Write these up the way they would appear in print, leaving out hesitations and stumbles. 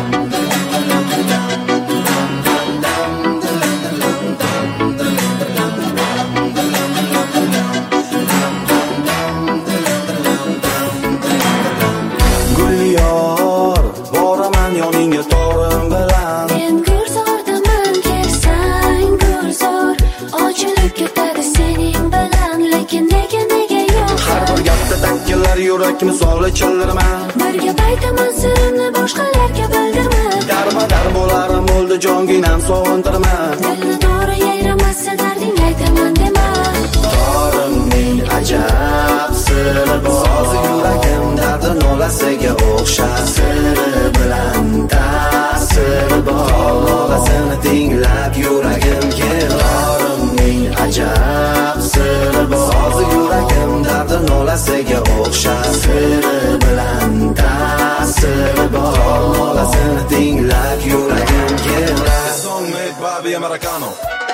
Gulyor, boraman yoningga to'rim bilan. Men gurzordaman, kelsang gurzor, ochilib ketadi sening bilan, lekin nega yo'q? Har bir gapda takkalar yurak misoli childirman. Birga aytaman sirimni boshqalarga bildirma. Darmadar bo'larim o'ldi jonginam sog'intirma. Dilni to'g'ri yayramasa darding aytaman dema. Torimning ajab siri bor. Sozi yuragim dardi nolasiga o'xshar. Siri bilan ta'siri bor. Nolasini tinglab yuragim torimning ajab siri bor. Sozi yuragim dardi nolasiga o'xshar. Siri bilan ta'siri bor. Nolasini tinglab yuragim Song made by Americano.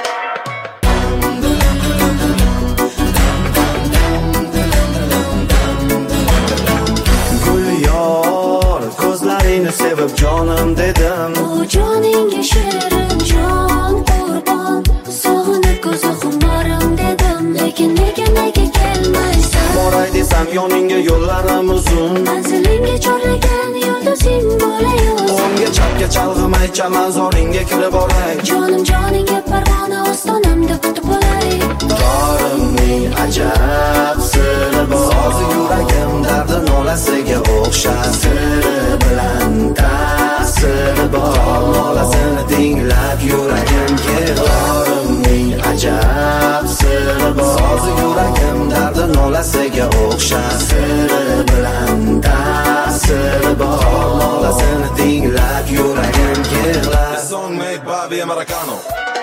Gulyor, ko'zlaringni sevib jonim dedim. Bu joningga shirin jon qurbon, sog'inib ko'zi xumorim dedim, lekin nega kelmaysan? Boray desam yoningga yo'llarim uzun. Manzilimga chorlagan yulduzing bo'layo'z. O'ngga chapga chalg'imay chamanzoringga kirib oray. Jonim joningga parvona ostonamda kutib olay. Torimning ajab siri bor. Sozi yuragim dardi nolasiga o'xshar. Siri bilan ta'siri bor. Nolasini tinglab yuragim torimning ajab siri bor. Sozi yuragim dardi nolasiga o'xshar. Siri bilan ta'siri bor. Nolasini tinglab yuragim Song made by Americano.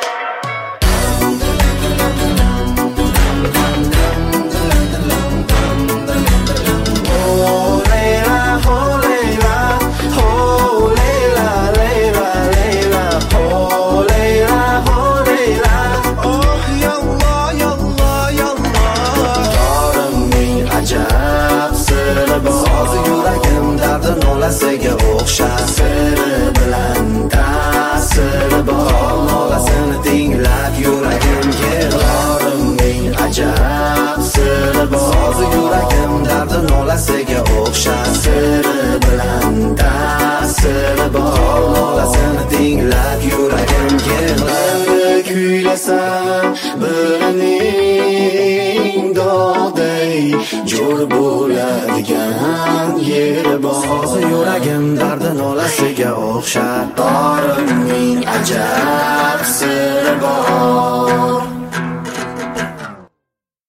Sozi yuragim dardi nolasiga o'xshar. Siri bilan ta'siri bor. Nolasini tinglab yuragim torimning ajab siri bor. Sozi yuragim dardi nolasiga o'xshar. Siri bilan ta'siri bor. Nolasini tinglab yuragim kuylasam birining dog'day jo'r bo'ladigan yeri bor. Sozi yuragim dardi nolasiga o'xshar. Torimning ajab siri bor.